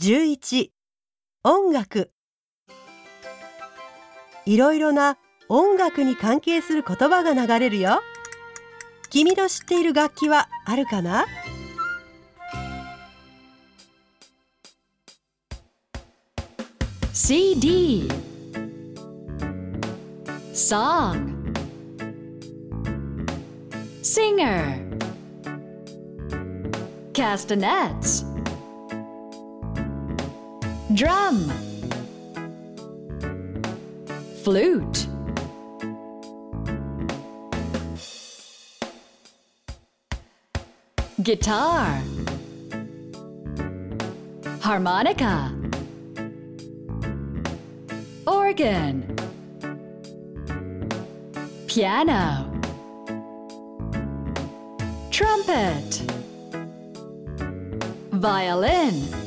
11、音楽。いろいろな音楽に関係する言葉が流れるよ。君の知っている楽器はあるかな？ CD Song Singer Castanets Drum Flute Guitar Harmonica Organ Piano Trumpet Violin